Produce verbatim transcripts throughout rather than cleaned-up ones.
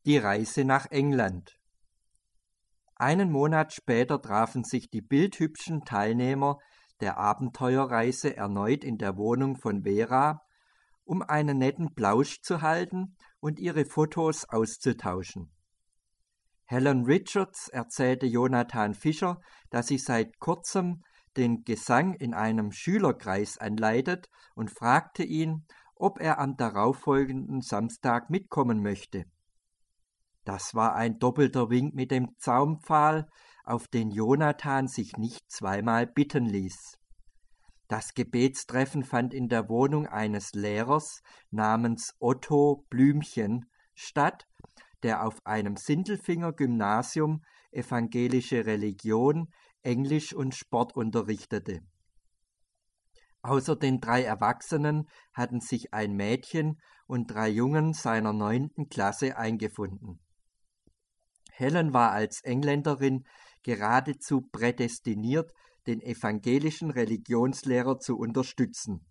Die Reise nach England. Einen Monat später trafen sich die bildhübschen Teilnehmer der Abenteuerreise erneut in der Wohnung von Vera, um einen netten Plausch zu halten und ihre Fotos auszutauschen. Helen Richards erzählte Jonathan Fischer, dass sie seit kurzem den Gesang in einem Schülerkreis anleitet und fragte ihn, ob er am darauffolgenden Samstag mitkommen möchte. Das war ein doppelter Wink mit dem Zaunpfahl, auf den Jonathan sich nicht zweimal bitten ließ. Das Gebetstreffen fand in der Wohnung eines Lehrers namens Otto Blümchen statt, der auf einem Sindelfinger-Gymnasium evangelische Religion, Englisch und Sport unterrichtete. Außer den drei Erwachsenen hatten sich ein Mädchen und drei Jungen seiner neunten Klasse eingefunden. Helen war als Engländerin geradezu prädestiniert, den evangelischen Religionslehrer zu unterstützen.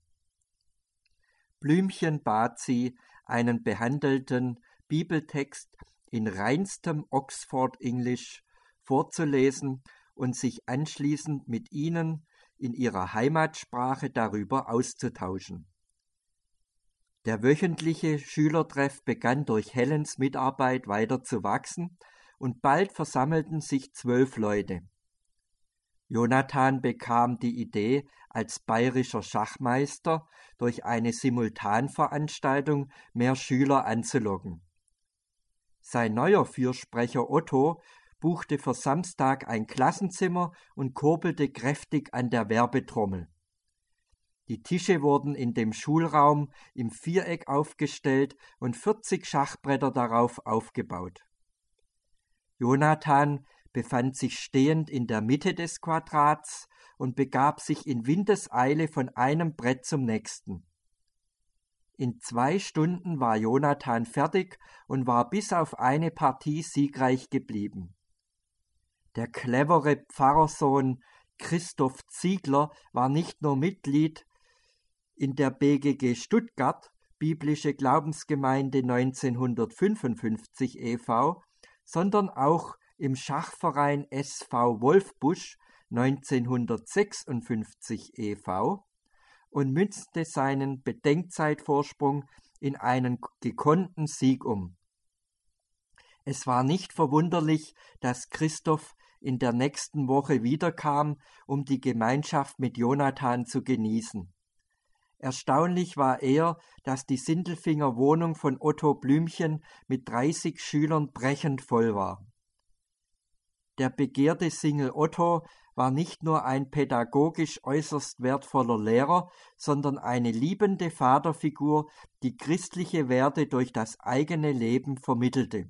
Blümchen bat sie, einen behandelten Bibeltext in reinstem Oxford-Englisch vorzulesen und sich anschließend mit ihnen in ihrer Heimatsprache darüber auszutauschen. Der wöchentliche Schülertreff begann durch Helens Mitarbeit weiter zu wachsen und bald versammelten sich zwölf Leute. Jonathan bekam die Idee, als bayerischer Schachmeister durch eine Simultanveranstaltung mehr Schüler anzulocken. Sein neuer Fürsprecher Otto buchte für Samstag ein Klassenzimmer und kurbelte kräftig an der Werbetrommel. Die Tische wurden in dem Schulraum im Viereck aufgestellt und vierzig Schachbretter darauf aufgebaut. Jonathan befand sich stehend in der Mitte des Quadrats und begab sich in Windeseile von einem Brett zum nächsten. In zwei Stunden war Jonathan fertig und war bis auf eine Partie siegreich geblieben. Der clevere Pfarrersohn Christoph Ziegler war nicht nur Mitglied in der B G G Stuttgart, Biblische Glaubensgemeinde neunzehnhundertfünfundfünfzig e V, sondern auch im Schachverein S V Wolfbusch neunzehnhundertsechsundfünfzig e V und münzte seinen Bedenkzeitvorsprung in einen gekonnten Sieg um. Es war nicht verwunderlich, dass Christoph in der nächsten Woche wiederkam, um die Gemeinschaft mit Jonathan zu genießen. Erstaunlich war eher, dass die Sindelfinger Wohnung von Otto Blümchen mit dreißig Schülern brechend voll war. Der begehrte Single Otto war nicht nur ein pädagogisch äußerst wertvoller Lehrer, sondern eine liebende Vaterfigur, die christliche Werte durch das eigene Leben vermittelte.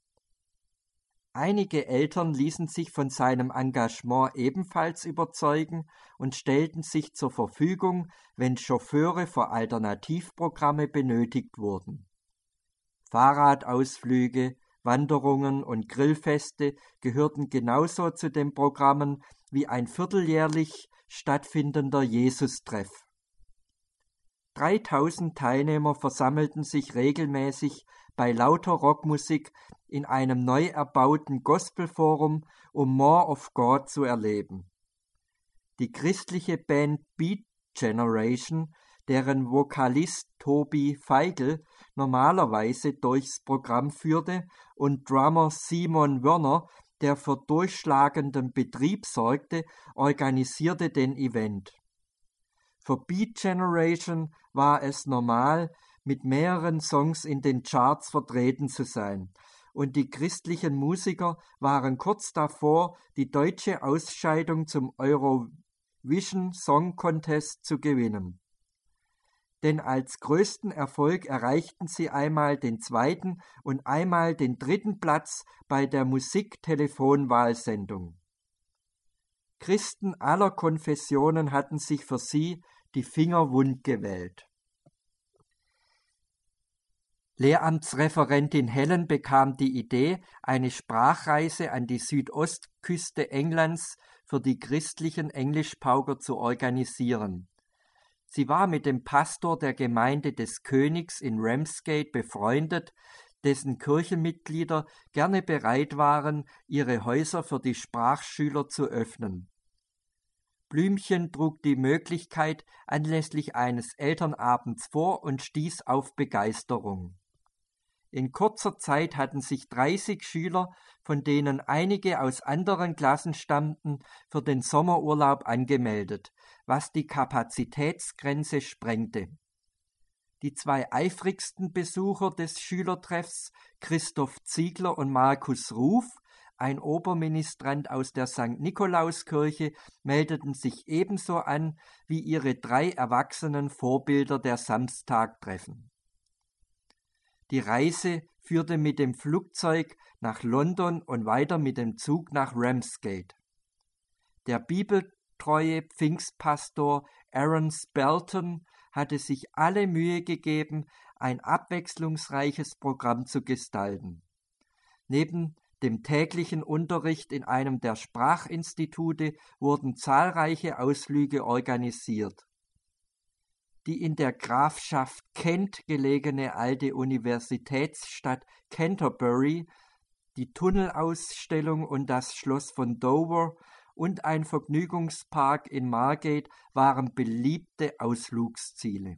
Einige Eltern ließen sich von seinem Engagement ebenfalls überzeugen und stellten sich zur Verfügung, wenn Chauffeure für Alternativprogramme benötigt wurden. Fahrradausflüge, Wanderungen und Grillfeste gehörten genauso zu den Programmen wie ein vierteljährlich stattfindender Jesus-Treff. dreitausend Teilnehmer versammelten sich regelmäßig bei lauter Rockmusik in einem neu erbauten Gospelforum, um More of God zu erleben. Die christliche Band Beat Generation, deren Vokalist Tobi Feigl normalerweise durchs Programm führte, und Drummer Simon Wörner, der für durchschlagenden Betrieb sorgte, organisierte den Event. Für Beat Generation war es normal, mit mehreren Songs in den Charts vertreten zu sein, und die christlichen Musiker waren kurz davor, die deutsche Ausscheidung zum Eurovision Song Contest zu gewinnen. Denn als größten Erfolg erreichten sie einmal den zweiten und einmal den dritten Platz bei der Musik-Telefonwahlsendung. Christen aller Konfessionen hatten sich für sie die Finger wund gewählt. Lehramtsreferentin Helen bekam die Idee, eine Sprachreise an die Südostküste Englands für die christlichen Englischpauker zu organisieren. Sie war mit dem Pastor der Gemeinde des Königs in Ramsgate befreundet, dessen Kirchenmitglieder gerne bereit waren, ihre Häuser für die Sprachschüler zu öffnen. Blümchen trug die Möglichkeit anlässlich eines Elternabends vor und stieß auf Begeisterung. In kurzer Zeit hatten sich dreißig Schüler, von denen einige aus anderen Klassen stammten, für den Sommerurlaub angemeldet, was die Kapazitätsgrenze sprengte. Die zwei eifrigsten Besucher des Schülertreffs, Christoph Ziegler und Markus Ruf, ein Oberministrant aus der Sankt Nikolauskirche, meldeten sich ebenso an wie ihre drei erwachsenen Vorbilder der Samstagtreffen. Die Reise führte mit dem Flugzeug nach London und weiter mit dem Zug nach Ramsgate. Der bibeltreue Pfingstpastor Aaron Spelton hatte sich alle Mühe gegeben, ein abwechslungsreiches Programm zu gestalten. Neben dem täglichen Unterricht in einem der Sprachinstitute wurden zahlreiche Ausflüge organisiert. Die in der Grafschaft Kent gelegene alte Universitätsstadt Canterbury, die Tunnelausstellung und das Schloss von Dover und ein Vergnügungspark in Margate waren beliebte Ausflugsziele.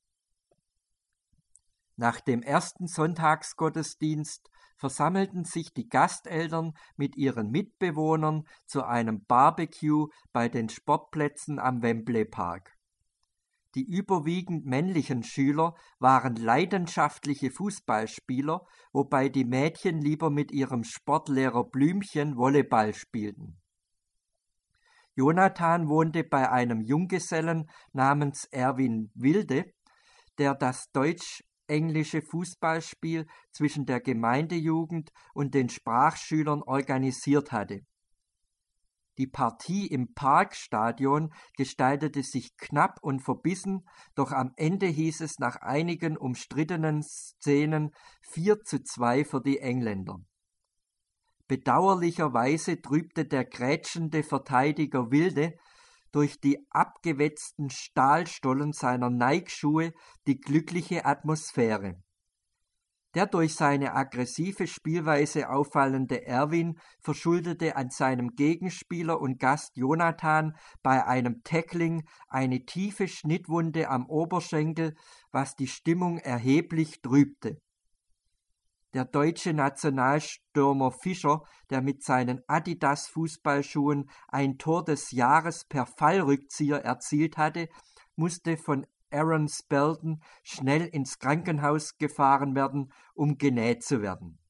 Nach dem ersten Sonntagsgottesdienst versammelten sich die Gasteltern mit ihren Mitbewohnern zu einem Barbecue bei den Sportplätzen am Wembley Park. Die überwiegend männlichen Schüler waren leidenschaftliche Fußballspieler, wobei die Mädchen lieber mit ihrem Sportlehrer Blümchen Volleyball spielten. Jonathan wohnte bei einem Junggesellen namens Erwin Wilde, der das deutsch-englische Fußballspiel zwischen der Gemeindejugend und den Sprachschülern organisiert hatte. Die Partie im Parkstadion gestaltete sich knapp und verbissen, doch am Ende hieß es nach einigen umstrittenen Szenen vier zu zwei für die Engländer. Bedauerlicherweise trübte der grätschende Verteidiger Wilde durch die abgewetzten Stahlstollen seiner Nike-Schuhe die glückliche Atmosphäre. Der durch seine aggressive Spielweise auffallende Erwin verschuldete an seinem Gegenspieler und Gast Jonathan bei einem Tackling eine tiefe Schnittwunde am Oberschenkel, was die Stimmung erheblich trübte. Der deutsche Nationalstürmer Fischer, der mit seinen Adidas-Fußballschuhen ein Tor des Jahres per Fallrückzieher erzielt hatte, musste von Aaron Spelton schnell ins Krankenhaus gefahren werden, um genäht zu werden.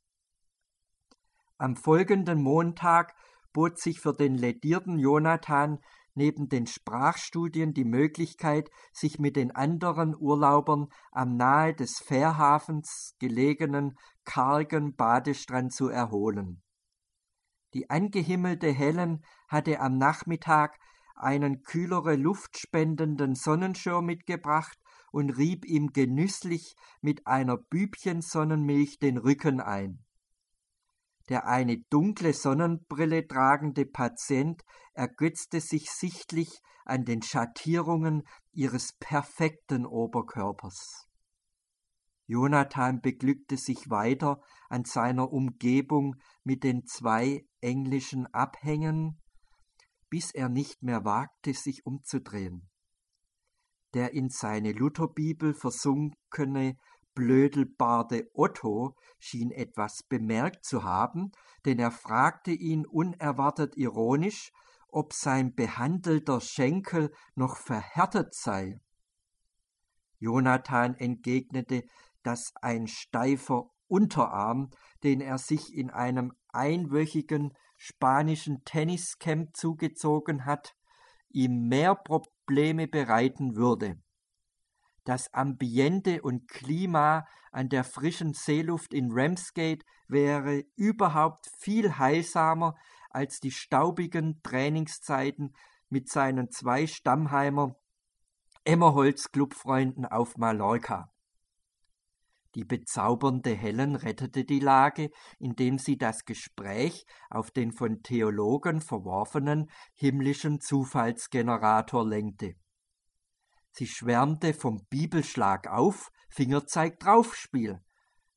Am folgenden Montag bot sich für den ledierten Jonathan neben den Sprachstudien die Möglichkeit, sich mit den anderen Urlaubern am nahe des Fährhafens gelegenen kargen Badestrand zu erholen. Die angehimmelte Helen hatte am Nachmittag einen kühlere Luft spendenden Sonnenschirm mitgebracht und rieb ihm genüsslich mit einer Bübchensonnenmilch den Rücken ein. Der eine dunkle Sonnenbrille tragende Patient ergötzte sich sichtlich an den Schattierungen ihres perfekten Oberkörpers. Jonathan beglückte sich weiter an seiner Umgebung mit den zwei englischen Abhängen, bis er nicht mehr wagte, sich umzudrehen. Der in seine Lutherbibel versunkene Blödelbarde Otto schien etwas bemerkt zu haben, denn er fragte ihn unerwartet ironisch, ob sein behandelter Schenkel noch verhärtet sei. Jonathan entgegnete, dass ein steifer Unterarm, den er sich in einem einwöchigen spanischen Tenniscamp zugezogen hat, ihm mehr Probleme bereiten würde. Das Ambiente und Klima an der frischen Seeluft in Ramsgate wäre überhaupt viel heilsamer als die staubigen Trainingszeiten mit seinen zwei Stammheimer Emmerholz-Clubfreunden auf Mallorca. Die bezaubernde Helen rettete die Lage, indem sie das Gespräch auf den von Theologen verworfenen himmlischen Zufallsgenerator lenkte. Sie schwärmte vom Bibelschlag auf, Fingerzeig-Draufspiel,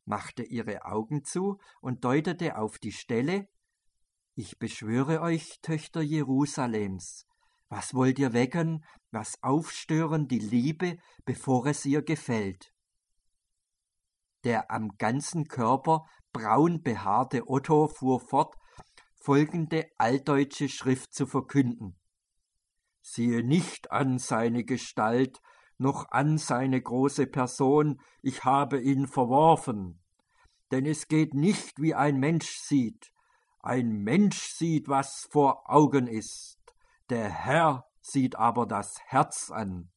machte ihre Augen zu und deutete auf die Stelle: »Ich beschwöre euch, Töchter Jerusalems, was wollt ihr wecken, was aufstören die Liebe, bevor es ihr gefällt?« Der am ganzen Körper braun behaarte Otto fuhr fort, folgende altdeutsche Schrift zu verkünden: »Siehe nicht an seine Gestalt, noch an seine große Person, ich habe ihn verworfen. Denn es geht nicht, wie ein Mensch sieht. Ein Mensch sieht, was vor Augen ist. Der Herr sieht aber das Herz an.«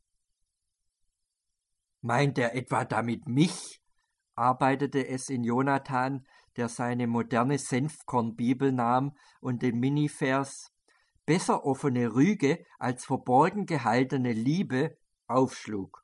Meint er etwa damit mich? Arbeitete es in Jonathan, der seine moderne Senfkornbibel nahm und den Minivers »besser offene Rüge als verborgen gehaltene Liebe« aufschlug.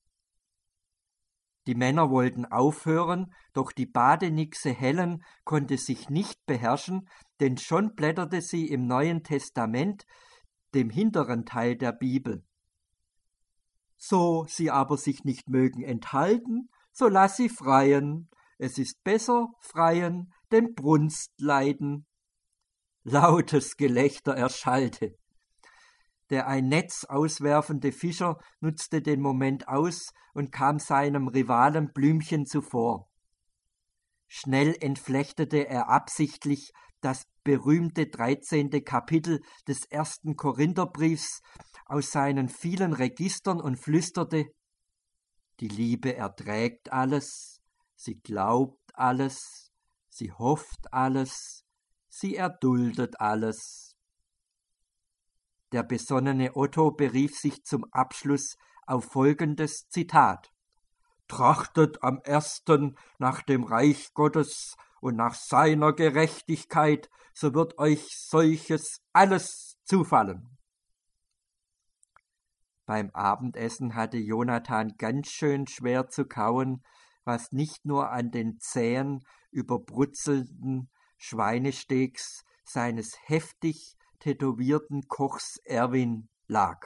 Die Männer wollten aufhören, doch die Badenixe Helen konnte sich nicht beherrschen, denn schon blätterte sie im Neuen Testament, dem hinteren Teil der Bibel. »So sie aber sich nicht mögen enthalten, so lass sie freien. Es ist besser freien, denn Brunst leiden.« Lautes Gelächter erschallte. Der ein Netz auswerfende Fischer nutzte den Moment aus und kam seinem Rivalen Blümchen zuvor. Schnell entflechtete er absichtlich das berühmte dreizehnte Kapitel des ersten Korintherbriefs aus seinen vielen Registern und flüsterte: »Die Liebe erträgt alles, sie glaubt alles, sie hofft alles, sie erduldet alles.« Der besonnene Otto berief sich zum Abschluss auf folgendes Zitat: »Trachtet am ersten nach dem Reich Gottes und nach seiner Gerechtigkeit, so wird euch solches alles zufallen.« Beim Abendessen hatte Jonathan ganz schön schwer zu kauen, was nicht nur an den zähen, überbrutzelnden Schweinesteaks seines heftig tätowierten Kochs Erwin lag.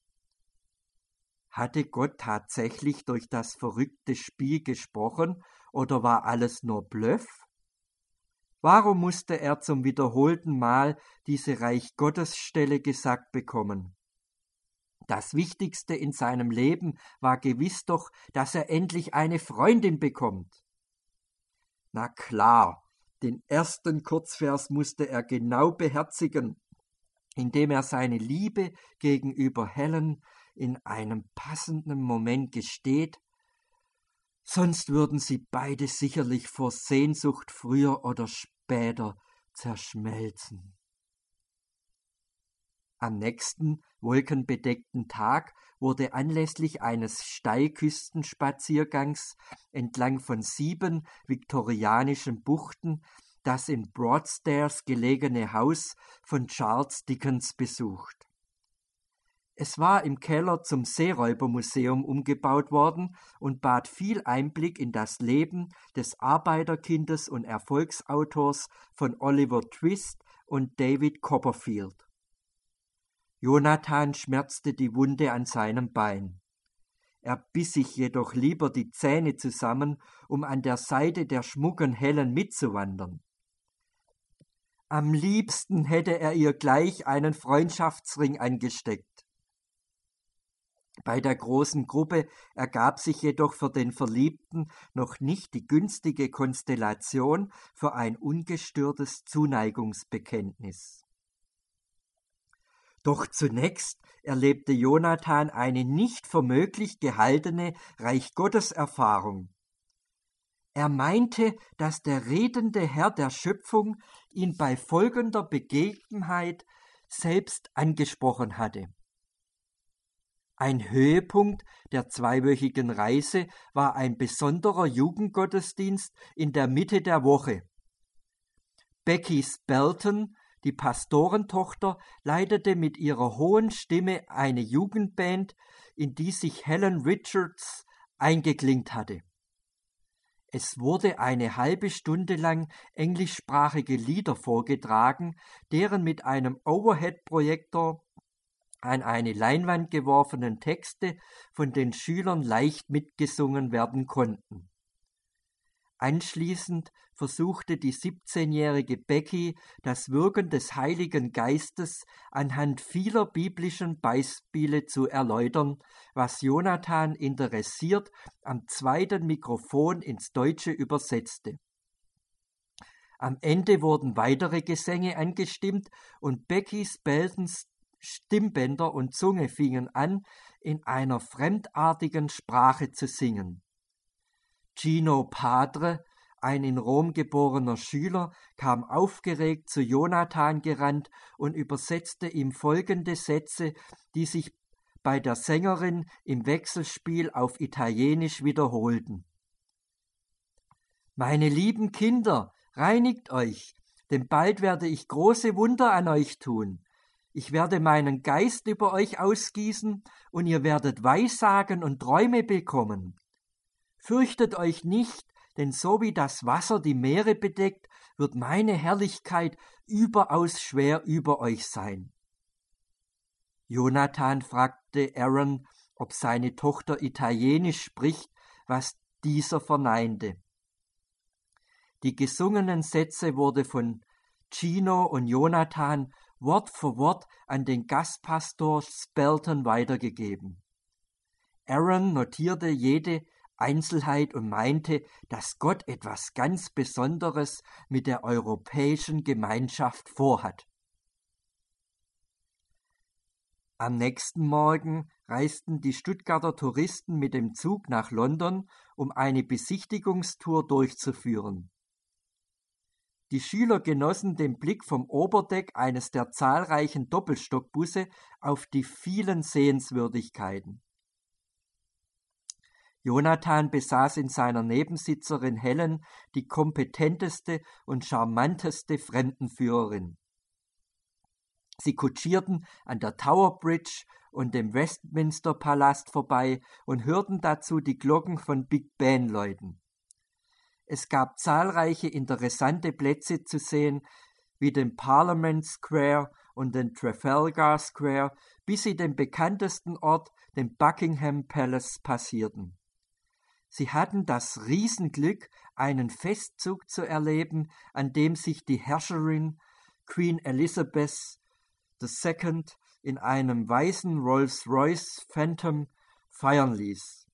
Hatte Gott tatsächlich durch das verrückte Spiel gesprochen oder war alles nur Bluff? Warum musste er zum wiederholten Mal diese Reich-Gottes-Stelle gesagt bekommen? Das Wichtigste in seinem Leben war gewiss doch, dass er endlich eine Freundin bekommt. Na klar, den ersten Kurzvers musste er genau beherzigen, indem er seine Liebe gegenüber Helen in einem passenden Moment gesteht, sonst würden sie beide sicherlich vor Sehnsucht früher oder später zerschmelzen. Am nächsten wolkenbedeckten Tag wurde anlässlich eines Steilküstenspaziergangs entlang von sieben viktorianischen Buchten das in Broadstairs gelegene Haus von Charles Dickens besucht. Es war im Keller zum Seeräubermuseum umgebaut worden und bat viel Einblick in das Leben des Arbeiterkindes und Erfolgsautors von Oliver Twist und David Copperfield. Jonathan schmerzte die Wunde an seinem Bein. Er biss sich jedoch lieber die Zähne zusammen, um an der Seite der schmucken Helen mitzuwandern. Am liebsten hätte er ihr gleich einen Freundschaftsring angesteckt. Bei der großen Gruppe ergab sich jedoch für den Verliebten noch nicht die günstige Konstellation für ein ungestörtes Zuneigungsbekenntnis. Doch zunächst erlebte Jonathan eine nicht für möglich gehaltene Reich-Gottes-Erfahrung. Er meinte, dass der redende Herr der Schöpfung ihn bei folgender Begebenheit selbst angesprochen hatte. Ein Höhepunkt der zweiwöchigen Reise war ein besonderer Jugendgottesdienst in der Mitte der Woche. Becky Spelton, die Pastorentochter, leitete mit ihrer hohen Stimme eine Jugendband, in die sich Helen Richards eingeklinkt hatte. Es wurde eine halbe Stunde lang englischsprachige Lieder vorgetragen, deren mit einem Overhead-Projektor an eine Leinwand geworfenen Texte von den Schülern leicht mitgesungen werden konnten. Anschließend versuchte die siebzehnjährige Becky, das Wirken des Heiligen Geistes anhand vieler biblischen Beispiele zu erläutern, was Jonathan interessiert am zweiten Mikrofon ins Deutsche übersetzte. Am Ende wurden weitere Gesänge angestimmt und Beckys Beldens Stimmbänder und Zunge fingen an, in einer fremdartigen Sprache zu singen. Gino Padre, ein in Rom geborener Schüler, kam aufgeregt zu Jonathan gerannt und übersetzte ihm folgende Sätze, die sich bei der Sängerin im Wechselspiel auf Italienisch wiederholten. Meine lieben Kinder, reinigt euch, denn bald werde ich große Wunder an euch tun. Ich werde meinen Geist über euch ausgießen, und ihr werdet Weissagen und Träume bekommen. Fürchtet euch nicht, denn so wie das Wasser die Meere bedeckt, wird meine Herrlichkeit überaus schwer über euch sein. Jonathan fragte Aaron, ob seine Tochter Italienisch spricht, was dieser verneinte. Die gesungenen Sätze wurde von Gino und Jonathan Wort für Wort an den Gastpastor Spelton weitergegeben. Aaron notierte jede Einzelheit und meinte, dass Gott etwas ganz Besonderes mit der europäischen Gemeinschaft vorhat. Am nächsten Morgen reisten die Stuttgarter Touristen mit dem Zug nach London, um eine Besichtigungstour durchzuführen. Die Schüler genossen den Blick vom Oberdeck eines der zahlreichen Doppelstockbusse auf die vielen Sehenswürdigkeiten. Jonathan besaß in seiner Nebensitzerin Helen die kompetenteste und charmanteste Fremdenführerin. Sie kutschierten an der Tower Bridge und dem Westminster Palast vorbei und hörten dazu die Glocken von Big Ben läuten. Es gab zahlreiche interessante Plätze zu sehen, wie den Parliament Square und den Trafalgar Square, bis sie den bekanntesten Ort, den Buckingham Palace, passierten. Sie hatten das Riesenglück, einen Festzug zu erleben, an dem sich die Herrscherin Queen Elizabeth der Zweite. In einem weißen Rolls-Royce Phantom feiern ließ.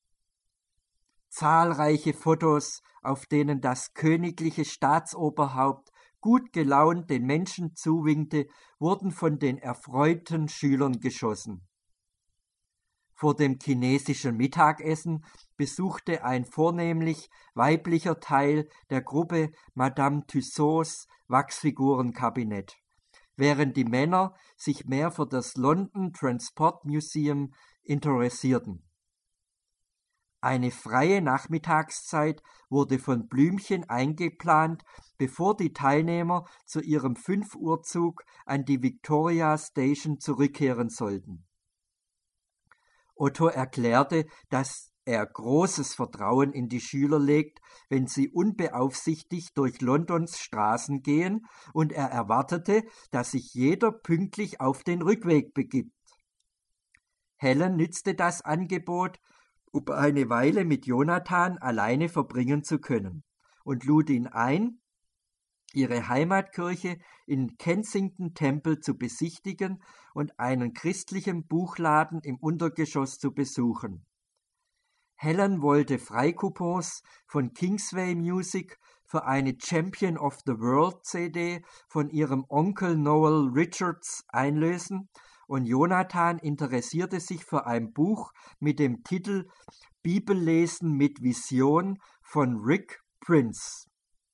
Zahlreiche Fotos, auf denen das königliche Staatsoberhaupt gut gelaunt den Menschen zuwinkte, wurden von den erfreuten Schülern geschossen. Vor dem chinesischen Mittagessen besuchte ein vornehmlich weiblicher Teil der Gruppe Madame Tussauds Wachsfigurenkabinett, während die Männer sich mehr für das London Transport Museum interessierten. Eine freie Nachmittagszeit wurde von Blümchen eingeplant, bevor die Teilnehmer zu ihrem fünf Uhr Zug an die Victoria Station zurückkehren sollten. Otto erklärte, dass er großes Vertrauen in die Schüler legt, wenn sie unbeaufsichtigt durch Londons Straßen gehen, und er erwartete, dass sich jeder pünktlich auf den Rückweg begibt. Helen nützte das Angebot, um eine Weile mit Jonathan alleine verbringen zu können, und lud ihn ein, ihre Heimatkirche in Kensington Temple zu besichtigen und einen christlichen Buchladen im Untergeschoss zu besuchen. Helen wollte Freikupons von Kingsway Music für eine Champion of the World C D von ihrem Onkel Noel Richards einlösen, und Jonathan interessierte sich für ein Buch mit dem Titel Bibellesen mit Vision von Rick Prince.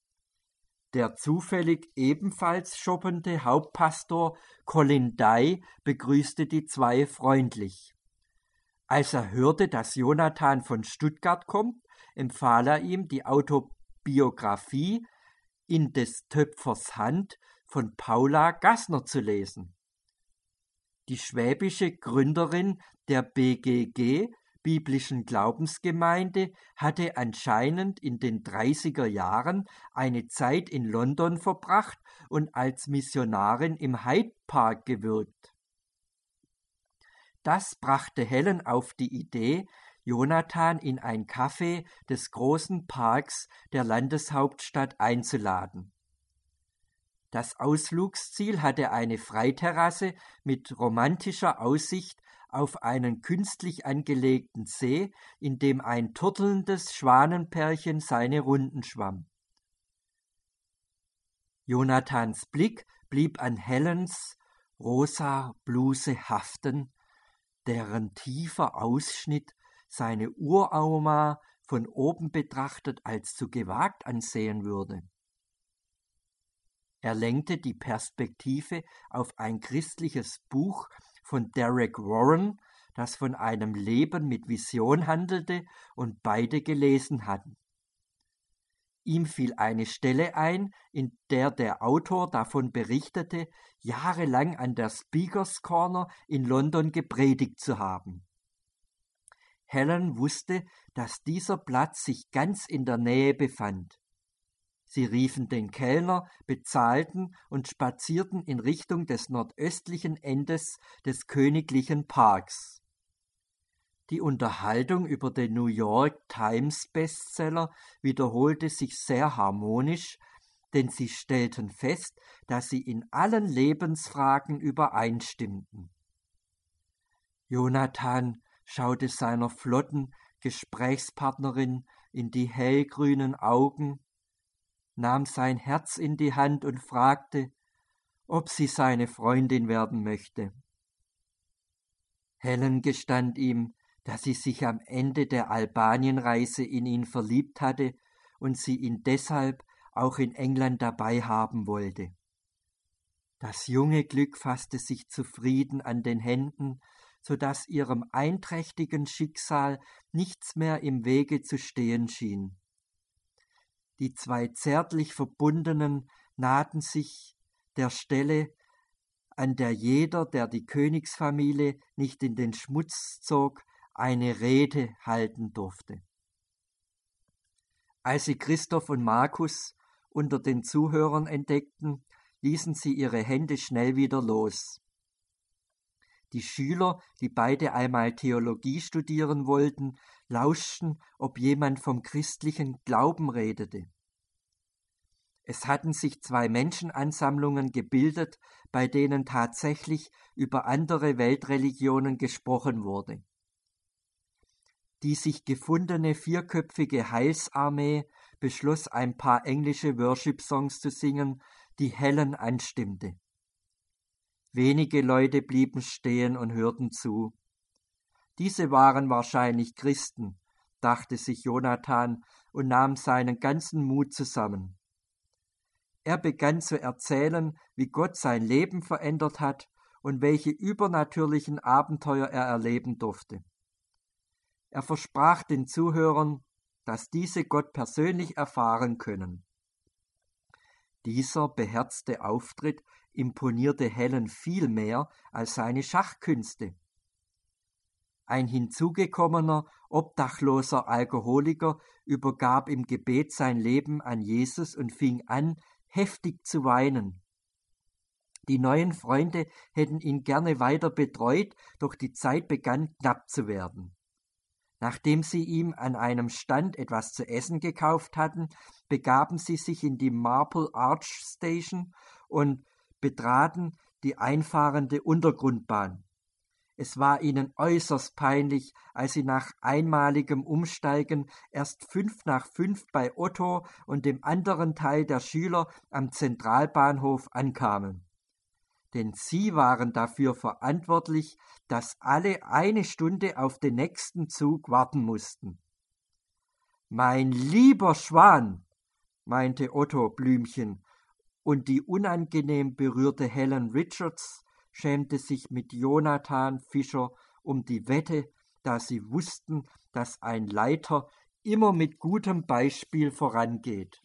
Der zufällig ebenfalls shoppende Hauptpastor Colin Dye begrüßte die zwei freundlich. Als er hörte, dass Jonathan von Stuttgart kommt, empfahl er ihm die Autobiografie In des Töpfers Hand von Paula Gassner zu lesen. Die schwäbische Gründerin der B G G, biblischen Glaubensgemeinde, hatte anscheinend in den dreißiger Jahren eine Zeit in London verbracht und als Missionarin im Hyde Park gewirkt. Das brachte Helen auf die Idee, Jonathan in ein Café des großen Parks der Landeshauptstadt einzuladen. Das Ausflugsziel hatte eine Freiterrasse mit romantischer Aussicht auf einen künstlich angelegten See, in dem ein turtelndes Schwanenpärchen seine Runden schwamm. Jonathans Blick blieb an Helens rosa Bluse haften, deren tiefer Ausschnitt seine Uroma von oben betrachtet als zu gewagt ansehen würde. Er lenkte die Perspektive auf ein christliches Buch von Derek Warren, das von einem Leben mit Vision handelte und beide gelesen hatten. Ihm fiel eine Stelle ein, in der der Autor davon berichtete, jahrelang an der Speakers Corner in London gepredigt zu haben. Helen wusste, dass dieser Platz sich ganz in der Nähe befand. Sie riefen den Kellner, bezahlten und spazierten in Richtung des nordöstlichen Endes des königlichen Parks. Die Unterhaltung über den New York Times Bestseller wiederholte sich sehr harmonisch, denn sie stellten fest, dass sie in allen Lebensfragen übereinstimmten. Jonathan schaute seiner flotten Gesprächspartnerin in die hellgrünen Augen, nahm sein Herz in die Hand und fragte, ob sie seine Freundin werden möchte. Helen gestand ihm, dass sie sich am Ende der Albanienreise in ihn verliebt hatte und sie ihn deshalb auch in England dabei haben wollte. Das junge Glück fasste sich zufrieden an den Händen, so dass ihrem einträchtigen Schicksal nichts mehr im Wege zu stehen schien. Die zwei zärtlich Verbundenen nahten sich der Stelle, an der jeder, der die Königsfamilie nicht in den Schmutz zog, eine Rede halten durfte. Als sie Christoph und Markus unter den Zuhörern entdeckten, ließen sie ihre Hände schnell wieder los. Die Schüler, die beide einmal Theologie studieren wollten, lauschten, ob jemand vom christlichen Glauben redete. Es hatten sich zwei Menschenansammlungen gebildet, bei denen tatsächlich über andere Weltreligionen gesprochen wurde. Die sich gefundene vierköpfige Heilsarmee beschloss, ein paar englische Worship-Songs zu singen, die Helen anstimmte. Wenige Leute blieben stehen und hörten zu. Diese waren wahrscheinlich Christen, dachte sich Jonathan und nahm seinen ganzen Mut zusammen. Er begann zu erzählen, wie Gott sein Leben verändert hat und welche übernatürlichen Abenteuer er erleben durfte. Er versprach den Zuhörern, dass diese Gott persönlich erfahren können. Dieser beherzte Auftritt imponierte Helen viel mehr als seine Schachkünste. Ein hinzugekommener, obdachloser Alkoholiker übergab im Gebet sein Leben an Jesus und fing an, heftig zu weinen. Die neuen Freunde hätten ihn gerne weiter betreut, doch die Zeit begann knapp zu werden. Nachdem sie ihm an einem Stand etwas zu essen gekauft hatten, begaben sie sich in die Marple Arch Station und betraten die einfahrende Untergrundbahn. Es war ihnen äußerst peinlich, als sie nach einmaligem Umsteigen erst fünf nach fünf bei Otto und dem anderen Teil der Schüler am Zentralbahnhof ankamen. Denn sie waren dafür verantwortlich, dass alle eine Stunde auf den nächsten Zug warten mussten. »Mein lieber Schwan«, meinte Otto Blümchen, und die unangenehm berührte Helen Richards schämte sich mit Jonathan Fischer um die Wette, da sie wussten, dass ein Leiter immer mit gutem Beispiel vorangeht.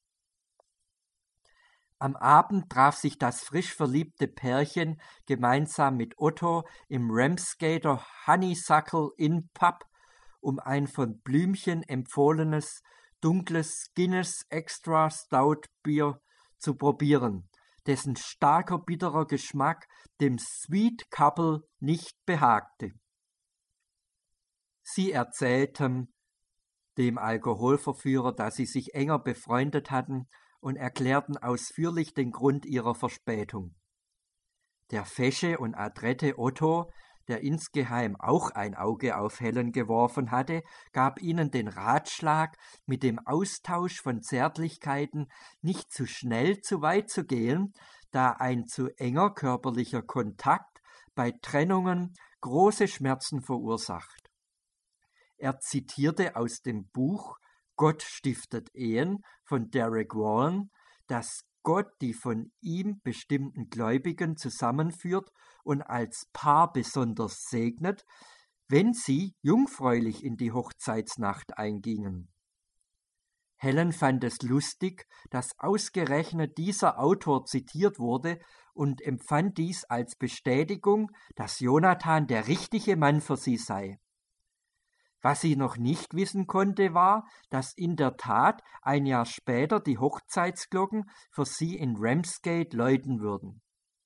Am Abend traf sich das frisch verliebte Pärchen gemeinsam mit Otto im Ramsgater Honeysuckle Inn Pub, um ein von Blümchen empfohlenes dunkles Guinness Extra Stout Bier zu probieren, dessen starker bitterer Geschmack dem Sweet Couple nicht behagte. Sie erzählten dem Alkoholverführer, dass sie sich enger befreundet hatten und erklärten ausführlich den Grund ihrer Verspätung. Der fesche und adrette Otto, der insgeheim auch ein Auge auf Helen geworfen hatte, gab ihnen den Ratschlag, mit dem Austausch von Zärtlichkeiten nicht zu schnell zu weit zu gehen, da ein zu enger körperlicher Kontakt bei Trennungen große Schmerzen verursacht. Er zitierte aus dem Buch Gott stiftet Ehen von Derek Warren, dass Gott die von ihm bestimmten Gläubigen zusammenführt und als Paar besonders segnet, wenn sie jungfräulich in die Hochzeitsnacht eingingen. Helen fand es lustig, dass ausgerechnet dieser Autor zitiert wurde und empfand dies als Bestätigung, dass Jonathan der richtige Mann für sie sei. Was sie noch nicht wissen konnte, war, dass in der Tat ein Jahr später die Hochzeitsglocken für sie in Ramsgate läuten würden.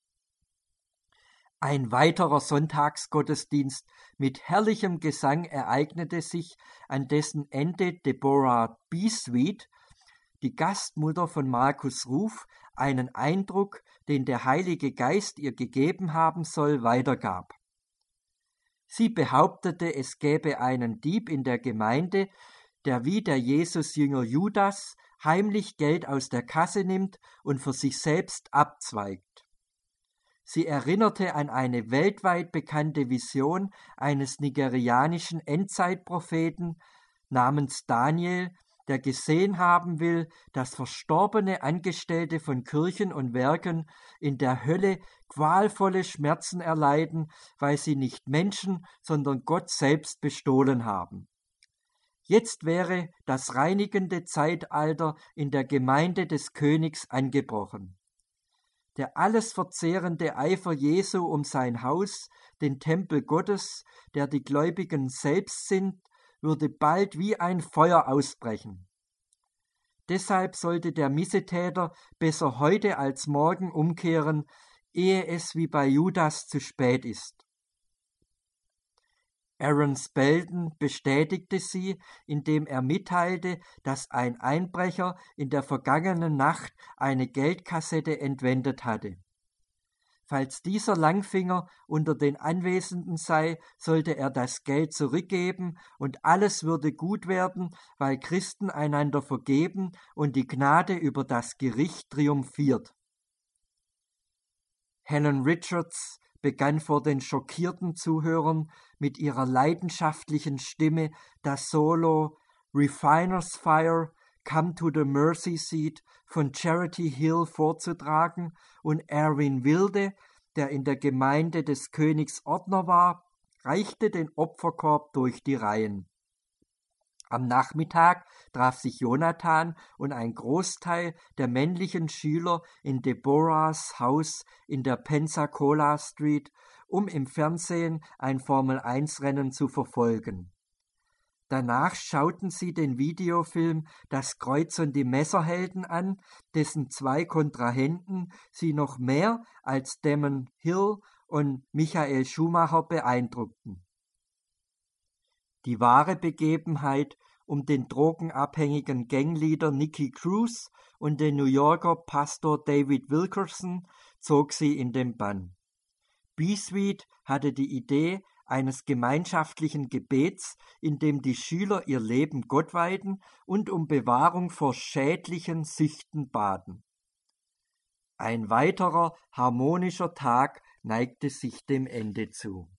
Ein weiterer Sonntagsgottesdienst mit herrlichem Gesang ereignete sich, an dessen Ende Deborah Beesweed, die Gastmutter von Markus Ruf, einen Eindruck, den der Heilige Geist ihr gegeben haben soll, weitergab. Sie behauptete, es gäbe einen Dieb in der Gemeinde, der wie der Jesusjünger Judas heimlich Geld aus der Kasse nimmt und für sich selbst abzweigt. Sie erinnerte an eine weltweit bekannte Vision eines nigerianischen Endzeitpropheten namens Daniel, der gesehen haben will, dass verstorbene Angestellte von Kirchen und Werken in der Hölle qualvolle Schmerzen erleiden, weil sie nicht Menschen, sondern Gott selbst bestohlen haben. Jetzt wäre das reinigende Zeitalter in der Gemeinde des Königs angebrochen. Der alles verzehrende Eifer Jesu um sein Haus, den Tempel Gottes, der die Gläubigen selbst sind, würde bald wie ein Feuer ausbrechen. Deshalb sollte der Missetäter besser heute als morgen umkehren, ehe es wie bei Judas zu spät ist. Aaron Spelden bestätigte sie, indem er mitteilte, dass ein Einbrecher in der vergangenen Nacht eine Geldkassette entwendet hatte. Falls dieser Langfinger unter den Anwesenden sei, sollte er das Geld zurückgeben und alles würde gut werden, weil Christen einander vergeben und die Gnade über das Gericht triumphiert. Helen Richards begann vor den schockierten Zuhörern mit ihrer leidenschaftlichen Stimme das Solo Refiner's Fire, Come to the Mercy Seat von Charity Hill vorzutragen und Erwin Wilde, der in der Gemeinde des Königs Ordner war, reichte den Opferkorb durch die Reihen. Am Nachmittag traf sich Jonathan und ein Großteil der männlichen Schüler in Deborahs Haus in der Pensacola Street, um im Fernsehen ein Formel eins Rennen zu verfolgen. Danach schauten sie den Videofilm Das Kreuz und die Messerhelden an, dessen zwei Kontrahenten sie noch mehr als Damon Hill und Michael Schumacher beeindruckten. Die wahre Begebenheit um den drogenabhängigen Gangleader Nicky Cruz und den New Yorker Pastor David Wilkerson zog sie in den Bann. Beesweed hatte die Idee eines gemeinschaftlichen Gebets, in dem die Schüler ihr Leben Gott weihten und um Bewahrung vor schädlichen Süchten baten. Ein weiterer harmonischer Tag neigte sich dem Ende zu.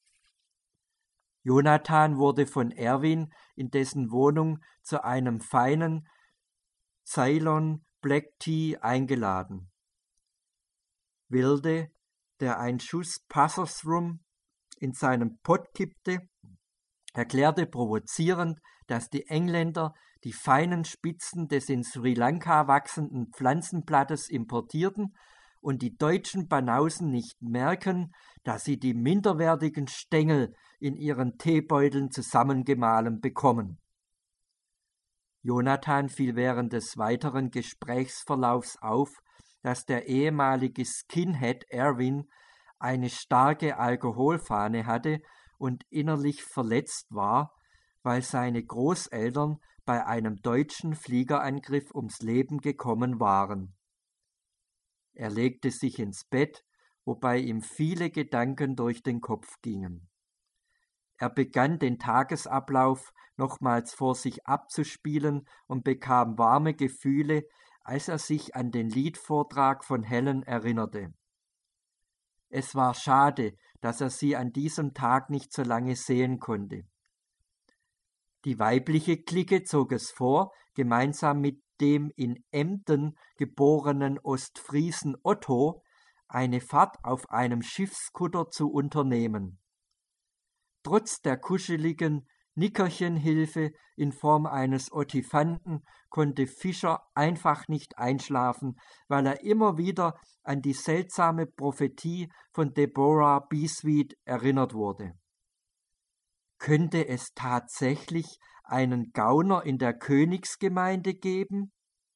Jonathan wurde von Erwin in dessen Wohnung zu einem feinen Ceylon Black Tea eingeladen. Wilde, der einen Schuss Passers Rum in seinem Pott kippte, erklärte provozierend, dass die Engländer die feinen Spitzen des in Sri Lanka wachsenden Pflanzenblattes importierten und die deutschen Banausen nicht merken, dass sie die minderwertigen Stängel in ihren Teebeuteln zusammengemahlen bekommen. Jonathan fiel während des weiteren Gesprächsverlaufs auf, dass der ehemalige Skinhead Erwin eine starke Alkoholfahne hatte und innerlich verletzt war, weil seine Großeltern bei einem deutschen Fliegerangriff ums Leben gekommen waren. Er legte sich ins Bett, wobei ihm viele Gedanken durch den Kopf gingen. Er begann den Tagesablauf nochmals vor sich abzuspielen und bekam warme Gefühle, als er sich an den Liedvortrag von Helen erinnerte. Es war schade, dass er sie an diesem Tag nicht so lange sehen konnte. Die weibliche Clique zog es vor, gemeinsam mit dem in Emden geborenen Ostfriesen Otto eine Fahrt auf einem Schiffskutter zu unternehmen. Trotz der kuscheligen Nickerchenhilfe in Form eines Ottifanten konnte Fischer einfach nicht einschlafen, weil er immer wieder an die seltsame Prophetie von Deborah Beesweed erinnert wurde. Könnte es tatsächlich einen Gauner in der Königsgemeinde geben?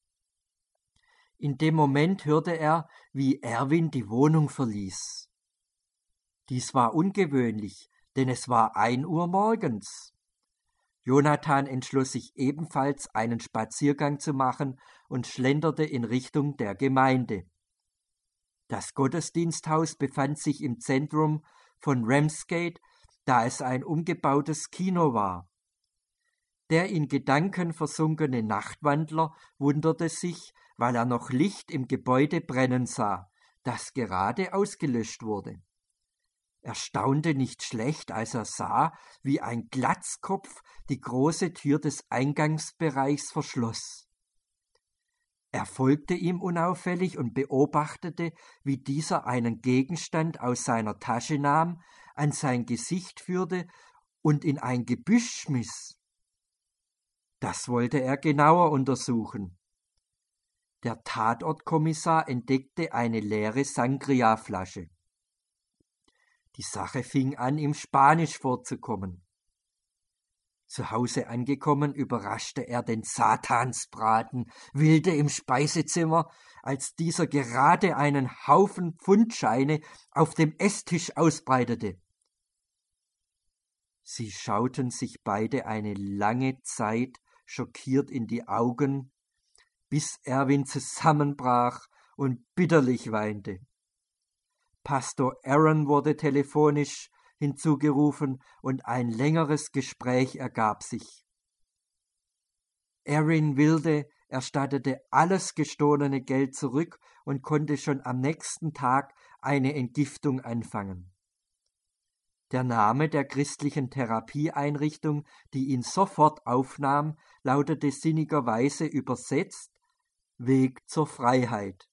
In dem Moment hörte er, wie Erwin die Wohnung verließ. Dies war ungewöhnlich, denn es war ein Uhr morgens. Jonathan entschloss sich ebenfalls, einen Spaziergang zu machen und schlenderte in Richtung der Gemeinde. Das Gottesdiensthaus befand sich im Zentrum von Ramsgate, da es ein umgebautes Kino war. Der in Gedanken versunkene Nachtwandler wunderte sich, weil er noch Licht im Gebäude brennen sah, das gerade ausgelöscht wurde. Er staunte nicht schlecht, als er sah, wie ein Glatzkopf die große Tür des Eingangsbereichs verschloss. Er folgte ihm unauffällig und beobachtete, wie dieser einen Gegenstand aus seiner Tasche nahm, an sein Gesicht führte und in ein Gebüsch schmiss. Das wollte er genauer untersuchen. Der Tatortkommissar entdeckte eine leere Sangria-Flasche. Die Sache fing an, ihm spanisch vorzukommen. Zu Hause angekommen, überraschte er den Satansbraten Wilde im Speisezimmer, als dieser gerade einen Haufen Pfundscheine auf dem Esstisch ausbreitete. Sie schauten sich beide eine lange Zeit schockiert in die Augen, bis Erwin zusammenbrach und bitterlich weinte. Pastor Aaron wurde telefonisch hinzugerufen und ein längeres Gespräch ergab sich. Aaron Wilde erstattete alles gestohlene Geld zurück und konnte schon am nächsten Tag eine Entgiftung anfangen. Der Name der christlichen Therapieeinrichtung, die ihn sofort aufnahm, lautete sinnigerweise übersetzt Weg zur Freiheit.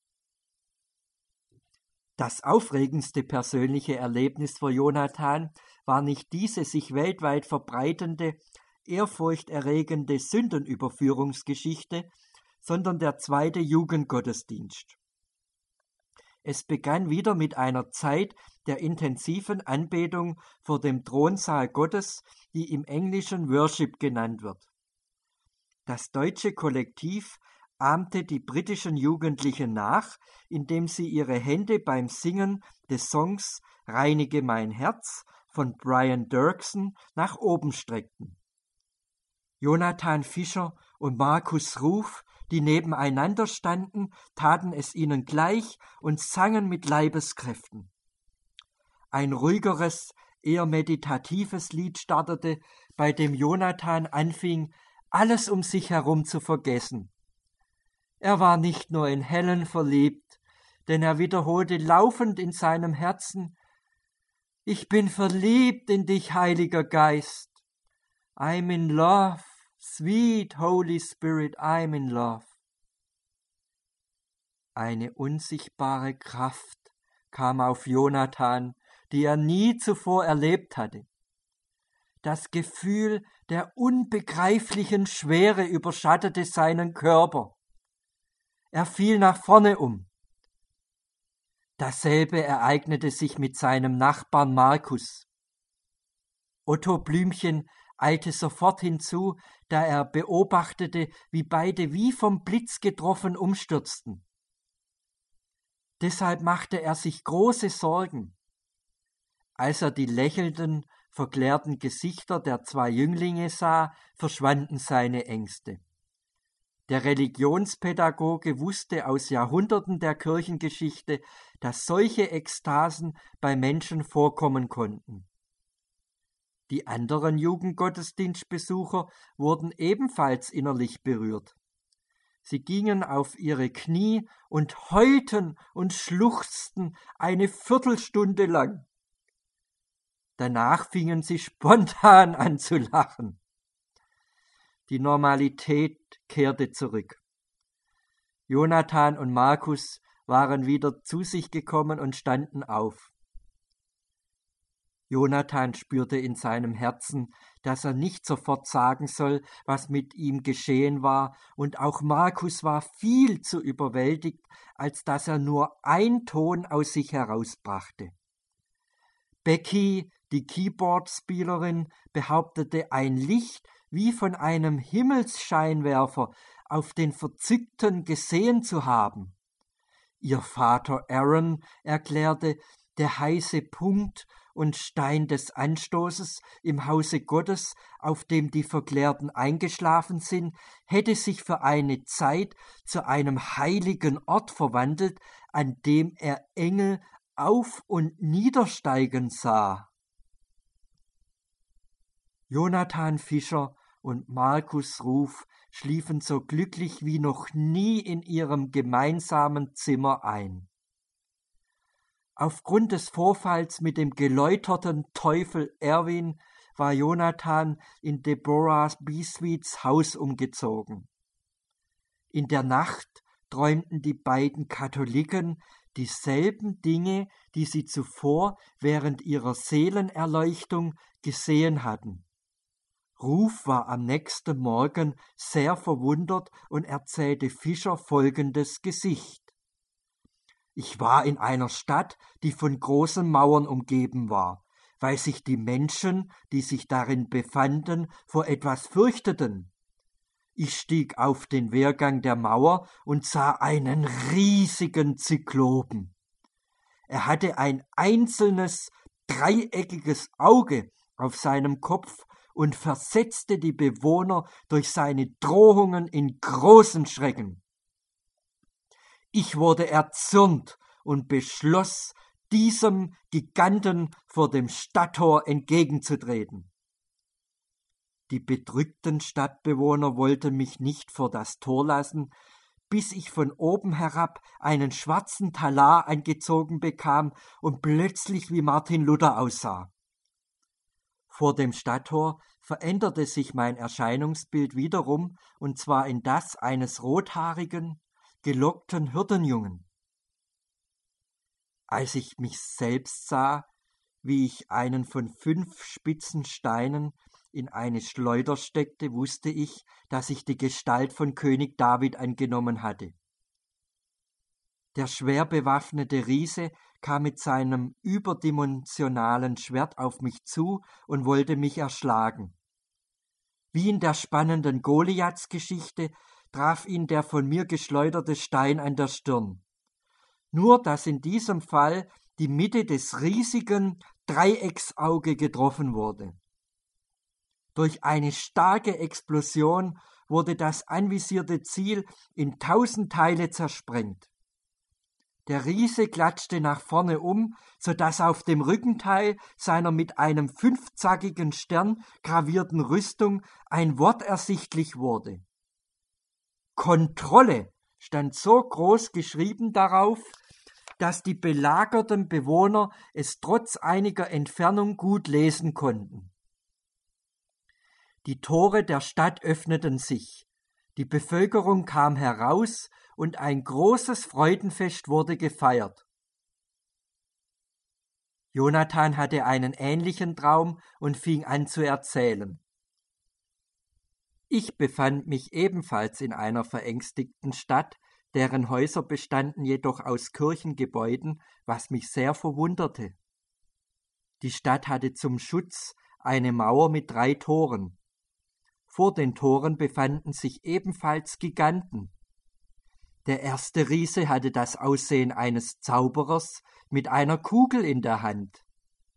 Das aufregendste persönliche Erlebnis für Jonathan war nicht diese sich weltweit verbreitende, ehrfurchterregende Sündenüberführungsgeschichte, sondern der zweite Jugendgottesdienst. Es begann wieder mit einer Zeit der intensiven Anbetung vor dem Thronsaal Gottes, die im Englischen Worship genannt wird. Das deutsche Kollektiv ahmte die britischen Jugendlichen nach, indem sie ihre Hände beim Singen des Songs »Reinige mein Herz« von Brian Dirksen nach oben streckten. Jonathan Fischer und Markus Ruf, die nebeneinander standen, taten es ihnen gleich und sangen mit Leibeskräften. Ein ruhigeres, eher meditatives Lied startete, bei dem Jonathan anfing, alles um sich herum zu vergessen. Er war nicht nur in Helen verliebt, denn er wiederholte laufend in seinem Herzen: Ich bin verliebt in dich, Heiliger Geist. I'm in love, sweet Holy Spirit, I'm in love. Eine unsichtbare Kraft kam auf Jonathan, die er nie zuvor erlebt hatte. Das Gefühl der unbegreiflichen Schwere überschattete seinen Körper. Er fiel nach vorne um. Dasselbe ereignete sich mit seinem Nachbarn Markus. Otto Blümchen eilte sofort hinzu, da er beobachtete, wie beide wie vom Blitz getroffen umstürzten. Deshalb machte er sich große Sorgen. Als er die lächelnden, verklärten Gesichter der zwei Jünglinge sah, verschwanden seine Ängste. Der Religionspädagoge wusste aus Jahrhunderten der Kirchengeschichte, dass solche Ekstasen bei Menschen vorkommen konnten. Die anderen Jugendgottesdienstbesucher wurden ebenfalls innerlich berührt. Sie gingen auf ihre Knie und heulten und schluchzten eine Viertelstunde lang. Danach fingen sie spontan an zu lachen. Die Normalität kehrte zurück. Jonathan und Markus waren wieder zu sich gekommen und standen auf. Jonathan spürte in seinem Herzen, dass er nicht sofort sagen soll, was mit ihm geschehen war, und auch Markus war viel zu überwältigt, als dass er nur ein Ton aus sich herausbrachte. Becky, die Keyboard-Spielerin, behauptete, ein Licht wie von einem Himmelsscheinwerfer auf den Verzückten gesehen zu haben. Ihr Vater Aaron erklärte, der heiße Punkt und Stein des Anstoßes im Hause Gottes, auf dem die Verklärten eingeschlafen sind, hätte sich für eine Zeit zu einem heiligen Ort verwandelt, an dem er Engel auf- und niedersteigen sah. Jonathan Fischer und Markus Ruf schliefen so glücklich wie noch nie in ihrem gemeinsamen Zimmer ein. Aufgrund des Vorfalls mit dem geläuterten Teufel Erwin war Jonathan in Deborah Bisweets Haus umgezogen. In der Nacht träumten die beiden Katholiken dieselben Dinge, die sie zuvor während ihrer Seelenerleuchtung gesehen hatten. Ruf war am nächsten Morgen sehr verwundert und erzählte Fischer folgendes Gesicht. Ich war in einer Stadt, die von großen Mauern umgeben war, weil sich die Menschen, die sich darin befanden, vor etwas fürchteten. Ich stieg auf den Wehrgang der Mauer und sah einen riesigen Zyklopen. Er hatte ein einzelnes, dreieckiges Auge auf seinem Kopf und versetzte die Bewohner durch seine Drohungen in großen Schrecken. Ich wurde erzürnt und beschloss, diesem Giganten vor dem Stadttor entgegenzutreten. Die bedrückten Stadtbewohner wollten mich nicht vor das Tor lassen, bis ich von oben herab einen schwarzen Talar angezogen bekam und plötzlich wie Martin Luther aussah. Vor dem Stadttor veränderte sich mein Erscheinungsbild wiederum, und zwar in das eines rothaarigen, gelockten Hirtenjungen. Als ich mich selbst sah, wie ich einen von fünf spitzen Steinen in eine Schleuder steckte, wusste ich, dass ich die Gestalt von König David angenommen hatte. Der schwer bewaffnete Riese kam mit seinem überdimensionalen Schwert auf mich zu und wollte mich erschlagen. Wie in der spannenden Goliaths-Geschichte traf ihn der von mir geschleuderte Stein an der Stirn. Nur, dass in diesem Fall die Mitte des riesigen Dreiecksauge getroffen wurde. Durch eine starke Explosion wurde das anvisierte Ziel in tausend Teile zersprengt. Der Riese klatschte nach vorne um, sodass auf dem Rückenteil seiner mit einem fünfzackigen Stern gravierten Rüstung ein Wort ersichtlich wurde. Kontrolle stand so groß geschrieben darauf, dass die belagerten Bewohner es trotz einiger Entfernung gut lesen konnten. Die Tore der Stadt öffneten sich, die Bevölkerung kam heraus und ein großes Freudenfest wurde gefeiert. Jonathan hatte einen ähnlichen Traum und fing an zu erzählen. Ich befand mich ebenfalls in einer verängstigten Stadt, deren Häuser bestanden jedoch aus Kirchengebäuden, was mich sehr verwunderte. Die Stadt hatte zum Schutz eine Mauer mit drei Toren. Vor den Toren befanden sich ebenfalls Giganten. Der erste Riese hatte das Aussehen eines Zauberers mit einer Kugel in der Hand.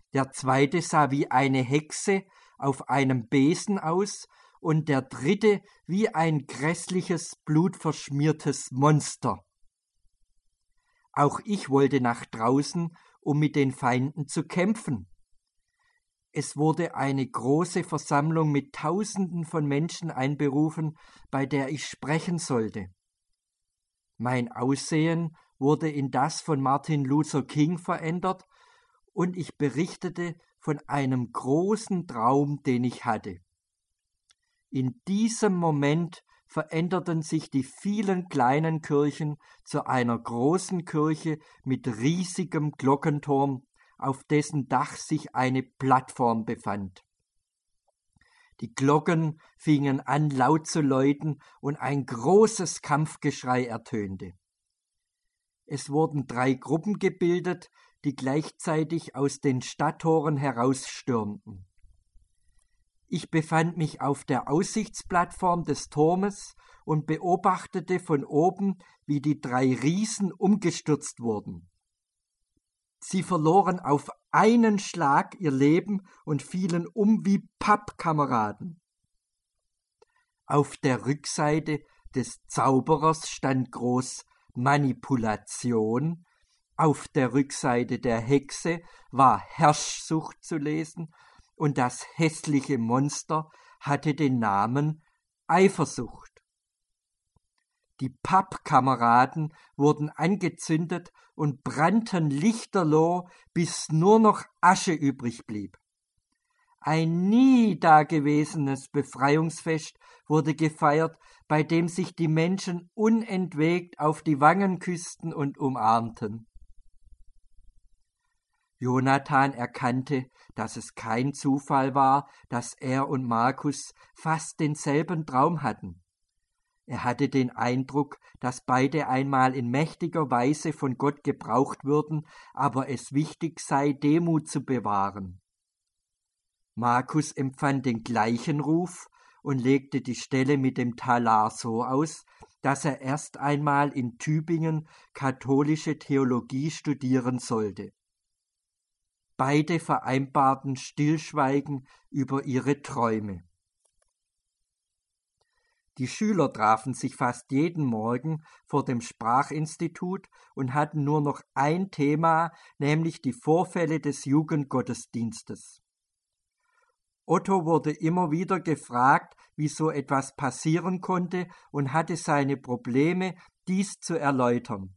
Der zweite sah wie eine Hexe auf einem Besen aus und der dritte wie ein grässliches, blutverschmiertes Monster. Auch ich wollte nach draußen, um mit den Feinden zu kämpfen. Es wurde eine große Versammlung mit Tausenden von Menschen einberufen, bei der ich sprechen sollte. Mein Aussehen wurde in das von Martin Luther King verändert und ich berichtete von einem großen Traum, den ich hatte. In diesem Moment veränderten sich die vielen kleinen Kirchen zu einer großen Kirche mit riesigem Glockenturm, auf dessen Dach sich eine Plattform befand. Die Glocken fingen an laut zu läuten und ein großes Kampfgeschrei ertönte. Es wurden drei Gruppen gebildet, die gleichzeitig aus den Stadttoren herausstürmten. Ich befand mich auf der Aussichtsplattform des Turmes und beobachtete von oben, wie die drei Riesen umgestürzt wurden. Sie verloren auf einen Schlag ihr Leben und fielen um wie Pappkameraden. Auf der Rückseite des Zauberers stand groß Manipulation, auf der Rückseite der Hexe war Herrschsucht zu lesen und das hässliche Monster hatte den Namen Eifersucht. Die Pappkameraden wurden angezündet und brannten lichterloh, bis nur noch Asche übrig blieb. Ein nie dagewesenes Befreiungsfest wurde gefeiert, bei dem sich die Menschen unentwegt auf die Wangen küssten und umarmten. Jonathan erkannte, dass es kein Zufall war, dass er und Markus fast denselben Traum hatten. Er hatte den Eindruck, dass beide einmal in mächtiger Weise von Gott gebraucht würden, aber es wichtig sei, Demut zu bewahren. Markus empfand den gleichen Ruf und legte die Stelle mit dem Talar so aus, dass er erst einmal in Tübingen katholische Theologie studieren sollte. Beide vereinbarten Stillschweigen über ihre Träume. Die Schüler trafen sich fast jeden Morgen vor dem Sprachinstitut und hatten nur noch ein Thema, nämlich die Vorfälle des Jugendgottesdienstes. Otto wurde immer wieder gefragt, wie so etwas passieren konnte und hatte seine Probleme, dies zu erläutern.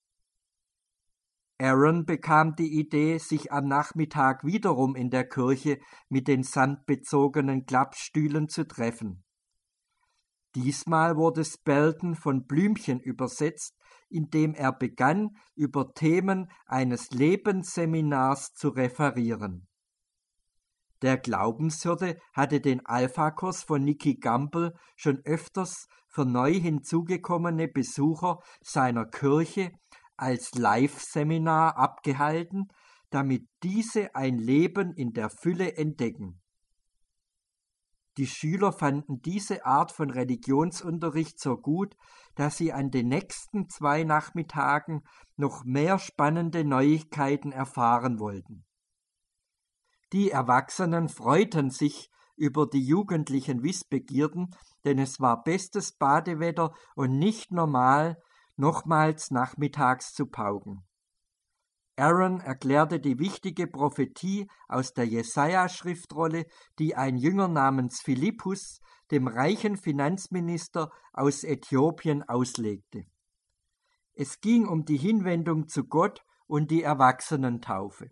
Aaron bekam die Idee, sich am Nachmittag wiederum in der Kirche mit den samtbezogenen Klappstühlen zu treffen. Diesmal wurde Spelton von Blümchen übersetzt, indem er begann, über Themen eines Lebensseminars zu referieren. Der Glaubenshirte hatte den Alpha-Kurs von Nicky Gamble schon öfters für neu hinzugekommene Besucher seiner Kirche als Live-Seminar abgehalten, damit diese ein Leben in der Fülle entdecken. Die Schüler fanden diese Art von Religionsunterricht so gut, dass sie an den nächsten zwei Nachmittagen noch mehr spannende Neuigkeiten erfahren wollten. Die Erwachsenen freuten sich über die jugendlichen Wissbegierden, denn es war bestes Badewetter und nicht normal, nochmals nachmittags zu pauken. Aaron erklärte die wichtige Prophetie aus der Jesaja-Schriftrolle, die ein Jünger namens Philippus dem reichen Finanzminister aus Äthiopien auslegte. Es ging um die Hinwendung zu Gott und die Erwachsenentaufe.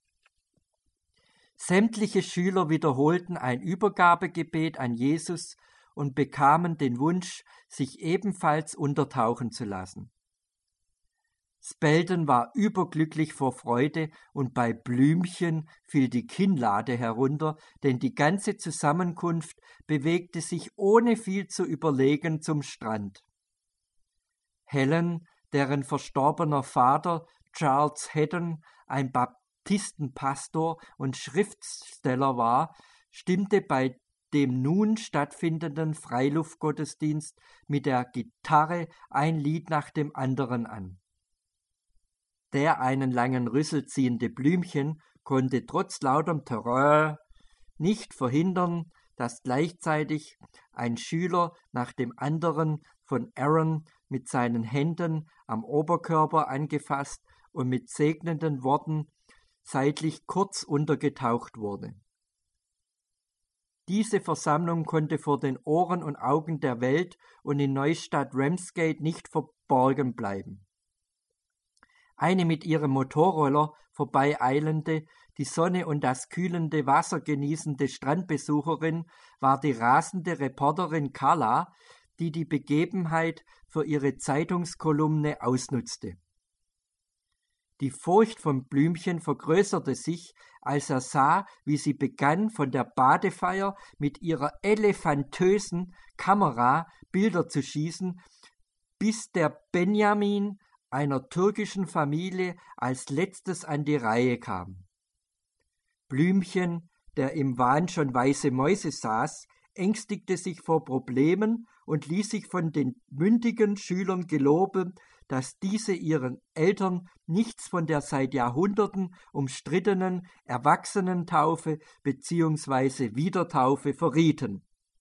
Sämtliche Schüler wiederholten ein Übergabegebet an Jesus und bekamen den Wunsch, sich ebenfalls untertauchen zu lassen. Spelton war überglücklich vor Freude und bei Blümchen fiel die Kinnlade herunter, denn die ganze Zusammenkunft bewegte sich ohne viel zu überlegen zum Strand. Helen, deren verstorbener Vater Charles Haddon ein Baptistenpastor und Schriftsteller war, stimmte bei dem nun stattfindenden Freiluftgottesdienst mit der Gitarre ein Lied nach dem anderen an. Der einen langen Rüssel ziehende Blümchen konnte trotz lautem Terror nicht verhindern, dass gleichzeitig ein Schüler nach dem anderen von Aaron mit seinen Händen am Oberkörper angefasst und mit segnenden Worten seitlich kurz untergetaucht wurde. Diese Versammlung konnte vor den Ohren und Augen der Welt und in Neustadt-Ramsgate nicht verborgen bleiben. Eine mit ihrem Motorroller vorbeieilende, die Sonne und das kühlende Wasser genießende Strandbesucherin war die rasende Reporterin Carla, die die Begebenheit für ihre Zeitungskolumne ausnutzte. Die Furcht von Blümchen vergrößerte sich, als er sah, wie sie begann, von der Badefeier mit ihrer elefantösen Kamera Bilder zu schießen, bis der Benjamin einer türkischen Familie als letztes an die Reihe kam. Blümchen, der im Wahn schon weiße Mäuse saß, ängstigte sich vor Problemen und ließ sich von den mündigen Schülern geloben, dass diese ihren Eltern nichts von der seit Jahrhunderten umstrittenen Erwachsenentaufe bzw. Wiedertaufe verrieten.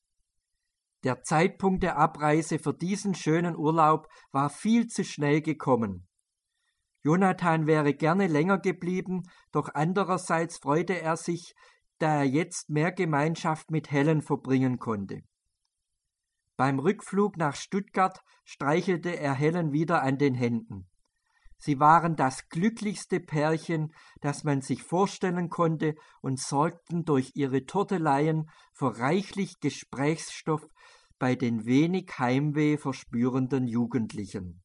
Der Zeitpunkt der Abreise für diesen schönen Urlaub war viel zu schnell gekommen. Jonathan wäre gerne länger geblieben, doch andererseits freute er sich, da er jetzt mehr Gemeinschaft mit Helen verbringen konnte. Beim Rückflug nach Stuttgart streichelte er Helen wieder an den Händen. Sie waren das glücklichste Pärchen, das man sich vorstellen konnte, und sorgten durch ihre Turteleien für reichlich Gesprächsstoff bei den wenig Heimweh verspürenden Jugendlichen.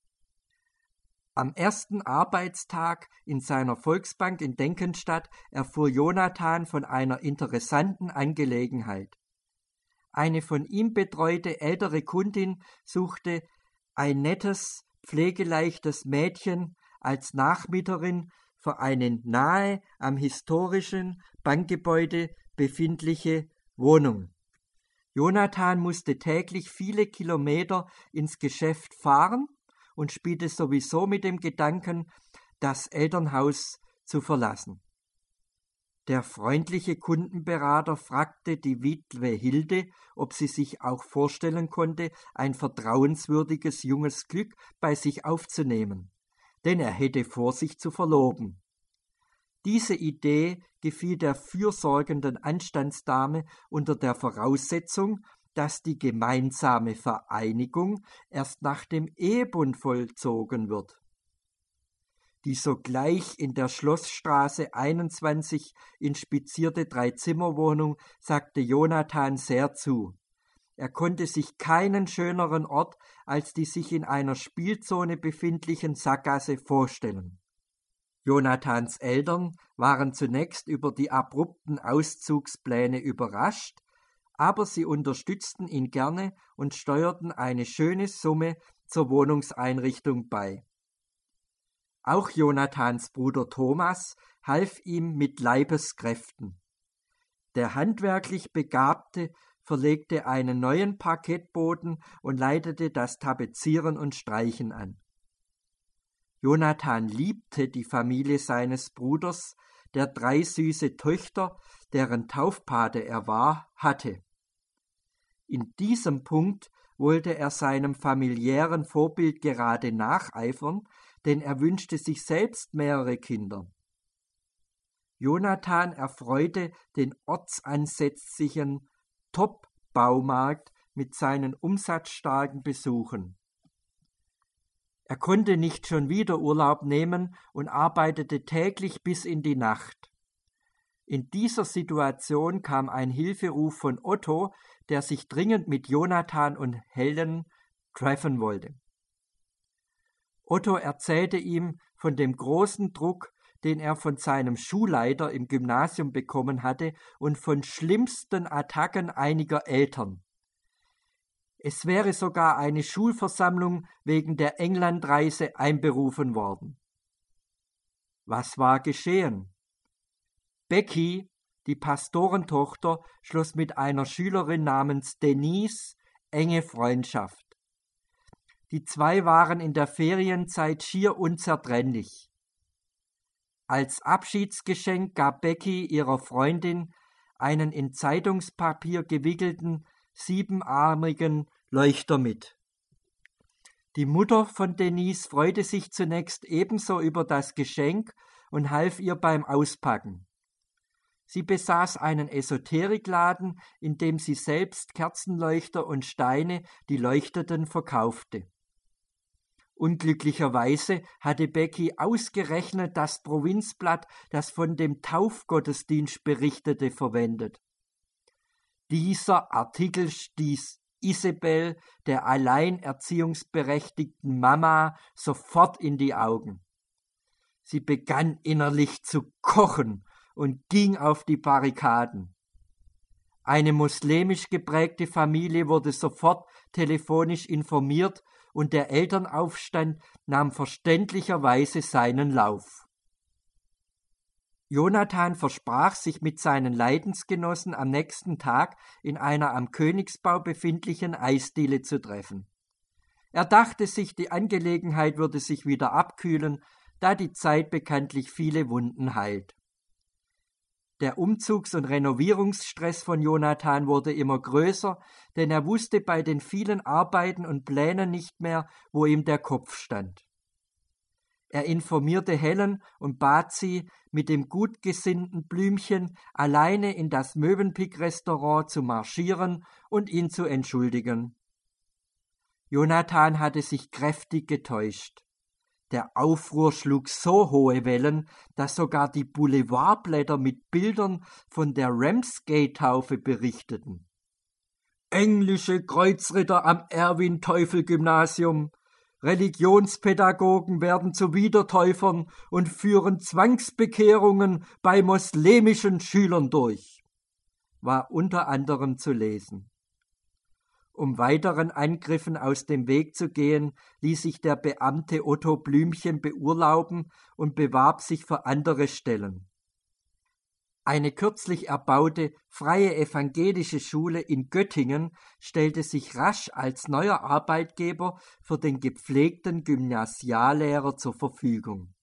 Am ersten Arbeitstag in seiner Volksbank in Denkenstadt erfuhr Jonathan von einer interessanten Angelegenheit. Eine von ihm betreute ältere Kundin suchte ein nettes, pflegeleichtes Mädchen als Nachmieterin für eine nahe am historischen Bankgebäude befindliche Wohnung. Jonathan musste täglich viele Kilometer ins Geschäft fahren und spielte sowieso mit dem Gedanken, das Elternhaus zu verlassen. Der freundliche Kundenberater fragte die Witwe Hilde, ob sie sich auch vorstellen konnte, ein vertrauenswürdiges junges Glück bei sich aufzunehmen, denn er hätte vor, sich zu verloben. Diese Idee gefiel der fürsorgenden Anstandsdame unter der Voraussetzung, dass die gemeinsame Vereinigung erst nach dem Ehebund vollzogen wird. Die sogleich in der Schlossstraße einundzwanzig inspizierte Dreizimmerwohnung sagte Jonathan sehr zu. Er konnte sich keinen schöneren Ort als die sich in einer Spielzone befindlichen Sackgasse vorstellen. Jonathans Eltern waren zunächst über die abrupten Auszugspläne überrascht, aber sie unterstützten ihn gerne und steuerten eine schöne Summe zur Wohnungseinrichtung bei. Auch Jonathans Bruder Thomas half ihm mit Leibeskräften. Der handwerklich Begabte verlegte einen neuen Parkettboden und leitete das Tapezieren und Streichen an. Jonathan liebte die Familie seines Bruders, der drei süße Töchter, deren Taufpate er war, hatte. In diesem Punkt wollte er seinem familiären Vorbild gerade nacheifern, denn er wünschte sich selbst mehrere Kinder. Jonathan erfreute den ortsansässigen Top-Baumarkt mit seinen umsatzstarken Besuchen. Er konnte nicht schon wieder Urlaub nehmen und arbeitete täglich bis in die Nacht. In dieser Situation kam ein Hilferuf von Otto, der sich dringend mit Jonathan und Helen treffen wollte. Otto erzählte ihm von dem großen Druck, den er von seinem Schulleiter im Gymnasium bekommen hatte und von schlimmsten Attacken einiger Eltern. Es wäre sogar eine Schulversammlung wegen der Englandreise einberufen worden. Was war geschehen? Becky, die Pastorentochter, schloss mit einer Schülerin namens Denise enge Freundschaft. Die zwei waren in der Ferienzeit schier unzertrennlich. Als Abschiedsgeschenk gab Becky ihrer Freundin einen in Zeitungspapier gewickelten, siebenarmigen Leuchter mit. Die Mutter von Denise freute sich zunächst ebenso über das Geschenk und half ihr beim Auspacken. Sie besaß einen Esoterikladen, in dem sie selbst Kerzenleuchter und Steine, die leuchteten, verkaufte. Unglücklicherweise hatte Becky ausgerechnet das Provinzblatt, das von dem Taufgottesdienst berichtete, verwendet. Dieser Artikel stieß Isabel, der alleinerziehungsberechtigten Mama, sofort in die Augen. Sie begann innerlich zu kochen und ging auf die Barrikaden. Eine muslimisch geprägte Familie wurde sofort telefonisch informiert und der Elternaufstand nahm verständlicherweise seinen Lauf. Jonathan versprach, sich mit seinen Leidensgenossen am nächsten Tag in einer am Königsbau befindlichen Eisdiele zu treffen. Er dachte sich, die Angelegenheit würde sich wieder abkühlen, da die Zeit bekanntlich viele Wunden heilt. Der Umzugs- und Renovierungsstress von Jonathan wurde immer größer, denn er wusste bei den vielen Arbeiten und Plänen nicht mehr, wo ihm der Kopf stand. Er informierte Helen und bat sie, mit dem gutgesinnten Blümchen alleine in das Mövenpick-Restaurant zu marschieren und ihn zu entschuldigen. Jonathan hatte sich kräftig getäuscht. Der Aufruhr schlug so hohe Wellen, dass sogar die Boulevardblätter mit Bildern von der Ramsgate-Taufe berichteten. Englische Kreuzritter am Erwin-Teufel-Gymnasium. Religionspädagogen werden zu Wiedertäufern und führen Zwangsbekehrungen bei moslemischen Schülern durch, war unter anderem zu lesen. Um weiteren Angriffen aus dem Weg zu gehen, ließ sich der Beamte Otto Blümchen beurlauben und bewarb sich für andere Stellen. Eine kürzlich erbaute freie evangelische Schule in Göttingen stellte sich rasch als neuer Arbeitgeber für den gepflegten Gymnasiallehrer zur Verfügung.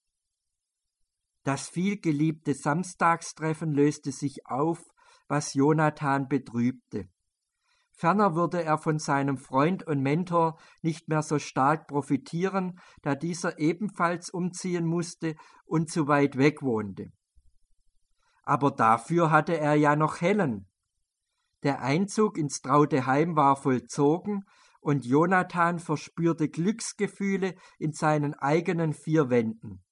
Das vielgeliebte Samstagstreffen löste sich auf, was Jonathan betrübte. Ferner würde er von seinem Freund und Mentor nicht mehr so stark profitieren, da dieser ebenfalls umziehen musste und zu weit weg wohnte. Aber dafür hatte er ja noch Helen. Der Einzug ins traute Heim war vollzogen und Jonathan verspürte Glücksgefühle in seinen eigenen vier Wänden.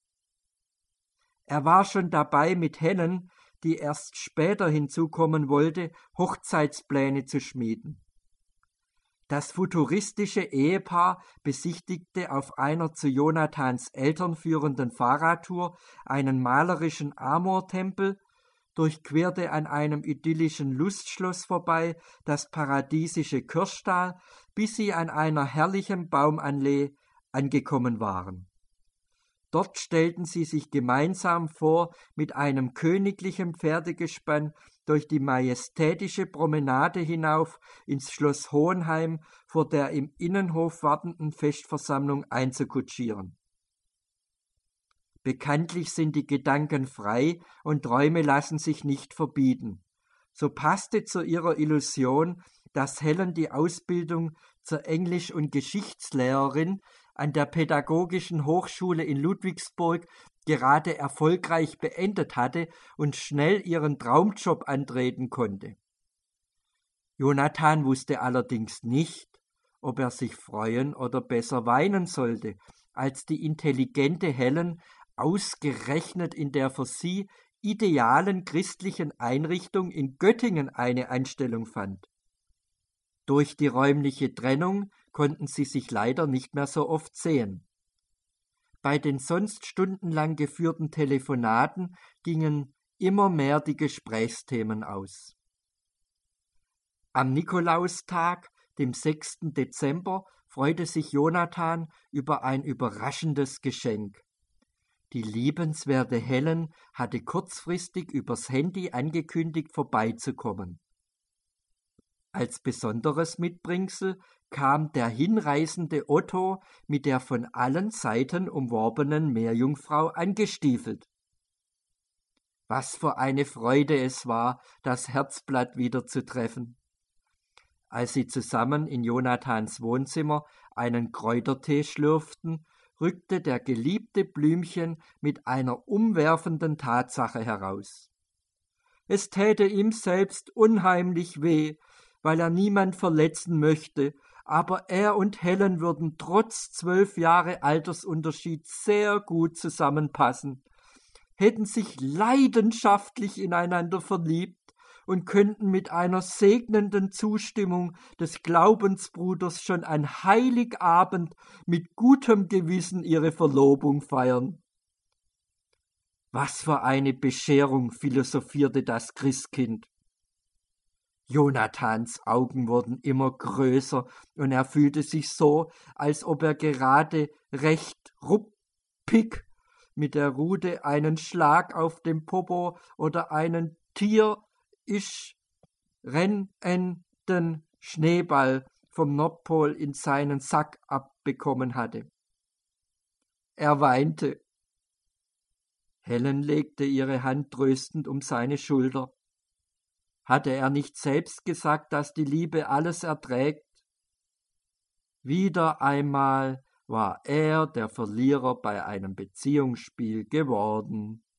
Er war schon dabei, mit Helen, die erst später hinzukommen wollte, Hochzeitspläne zu schmieden. Das futuristische Ehepaar besichtigte auf einer zu Jonathans Eltern führenden Fahrradtour einen malerischen Amortempel, durchquerte an einem idyllischen Lustschloss vorbei das paradiesische Kirschtal, bis sie an einer herrlichen Baumallee angekommen waren. Dort stellten sie sich gemeinsam vor, mit einem königlichen Pferdegespann durch die majestätische Promenade hinauf ins Schloss Hohenheim vor der im Innenhof wartenden Festversammlung einzukutschieren. Bekanntlich sind die Gedanken frei und Träume lassen sich nicht verbieten. So passte zu ihrer Illusion, dass Helen die Ausbildung zur Englisch- und Geschichtslehrerin an der Pädagogischen Hochschule in Ludwigsburg gerade erfolgreich beendet hatte und schnell ihren Traumjob antreten konnte. Jonathan wusste allerdings nicht, ob er sich freuen oder besser weinen sollte, als die intelligente Helen ausgerechnet in der für sie idealen christlichen Einrichtung in Göttingen eine Anstellung fand. Durch die räumliche Trennung konnten sie sich leider nicht mehr so oft sehen. Bei den sonst stundenlang geführten Telefonaten gingen immer mehr die Gesprächsthemen aus. Am Nikolaustag, dem sechsten Dezember, freute sich Jonathan über ein überraschendes Geschenk. Die liebenswerte Helen hatte kurzfristig übers Handy angekündigt, vorbeizukommen. Als besonderes Mitbringsel kam der hinreißende Otto mit der von allen Seiten umworbenen Meerjungfrau angestiefelt. Was für eine Freude es war, das Herzblatt wieder zu treffen. Als sie zusammen in Jonathans Wohnzimmer einen Kräutertee schlürften, rückte der geliebte Blümchen mit einer umwerfenden Tatsache heraus. Es täte ihm selbst unheimlich weh, weil er niemand verletzen möchte, aber er und Helen würden trotz zwölf Jahre Altersunterschied sehr gut zusammenpassen, hätten sich leidenschaftlich ineinander verliebt und könnten mit einer segnenden Zustimmung des Glaubensbruders schon an Heiligabend mit gutem Gewissen ihre Verlobung feiern. Was für eine Bescherung, philosophierte das Christkind. Jonathans Augen wurden immer größer und er fühlte sich so, als ob er gerade recht ruppig mit der Rute einen Schlag auf dem Popo oder einen tierisch rennenden Schneeball vom Nordpol in seinen Sack abbekommen hatte. Er weinte. Helen legte ihre Hand tröstend um seine Schulter. Hatte er nicht selbst gesagt, dass die Liebe alles erträgt? Wieder einmal war er der Verlierer bei einem Beziehungsspiel geworden.